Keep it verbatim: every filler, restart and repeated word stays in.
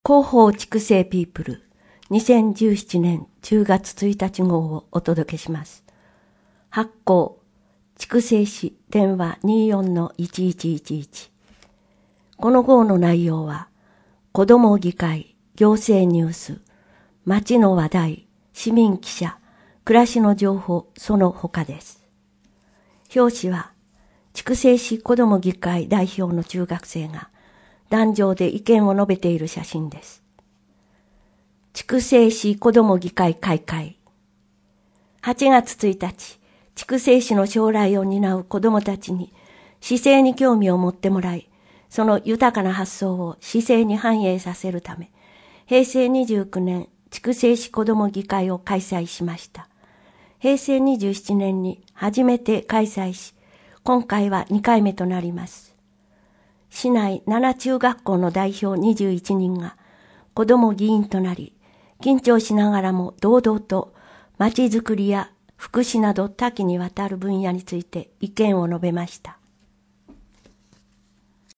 広報筑西ピープルにせんじゅうななねんじゅうがつついたち号をお届けします。発行筑西市電話 にじゅうよんのいちいちいちいち。この号の内容は子ども議会、行政ニュース、町の話題、市民記者、暮らしの情報、その他です。表紙は筑西市子ども議会代表の中学生が壇上で意見を述べている写真です。筑西市子ども議会開会。はちがつついたち、筑西市の将来を担う子どもたちに市政に興味を持ってもらい、その豊かな発想を市政に反映させるため、へいせいにじゅうきゅうねん筑西市子ども議会を開催しました。へいせいにじゅうななねんに初めて開催し、今回はにかいめとなります。市内なな中学校の代表にじゅういちにんが子ども議員となり、緊張しながらも堂々とまちづくりや福祉など多岐にわたる分野について意見を述べました。